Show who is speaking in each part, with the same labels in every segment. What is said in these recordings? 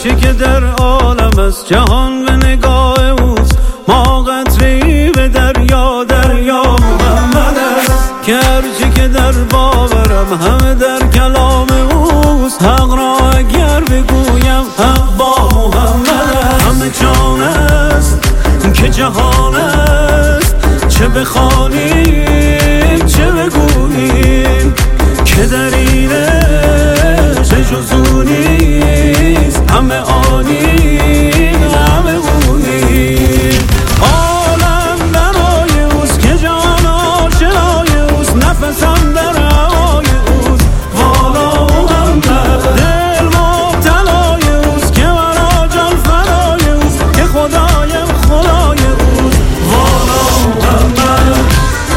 Speaker 1: هرچی که در عالم است جهان به نگاه اوست، ما قطره‌ای به دریا، دریا محمد است. که هرچی که در باورم همه در کلام اوست، حق را اگر بگویم حق با محمد است. همه جان است که جهان است، چه بخوانیم چه بگوییم که در اینش به جز او نیست. همه آنیم همه اونیم، عالم برای اوست که جان آشنای اوست، نفسم در هوای اوست والا محمد. دل مبتلای اوست که مرا جان فدای اوست، که خدایم خدای اوست والا محمد.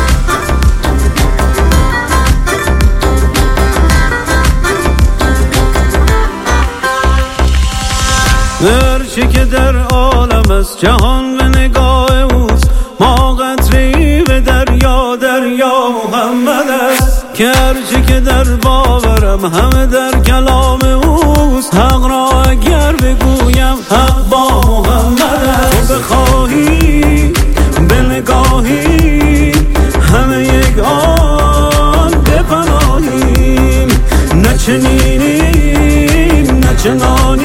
Speaker 1: هرچی که در عالم است جهان به نگاه اوست، ما قطره‌ای به دریا، دریا محمد است. که هرچی که در باورم همه در کلام اوست، حق را اگر بگویم حق با محمد است. تو بخواهی به نگاهی همه یک آن بپناهیم، نه چنینیم نه چنانیم